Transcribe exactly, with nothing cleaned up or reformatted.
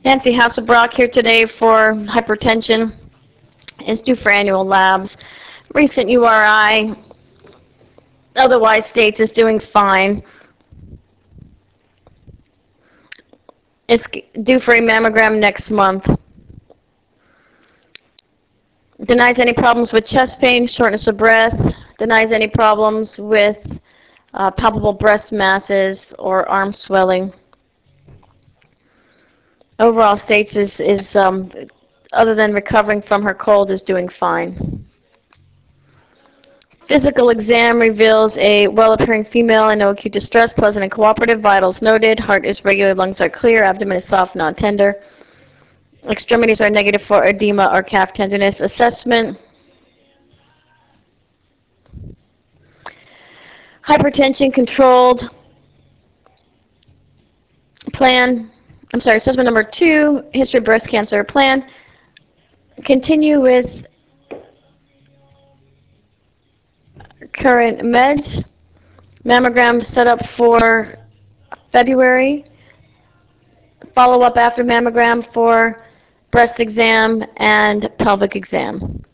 Nancy Hasselbrock here today for hypertension. Is due for annual labs. Recent U R I, otherwise states is doing fine. It's due for a mammogram next month. Denies any problems with chest pain, shortness of breath. Denies any problems with uh, palpable breast masses or arm swelling. Overall states is, is um, other than recovering from her cold, is doing fine. Physical exam reveals a well-appearing female and no acute distress, pleasant and cooperative. Vitals noted. Heart is regular, lungs are clear, abdomen is soft, non-tender. Extremities are negative for edema or calf tenderness. Assessment. Hypertension controlled. Plan. I'm sorry, assessment number two, history of breast cancer plan. Continue with current meds. Mammogram set up for February. Follow up after mammogram for breast exam and pelvic exam.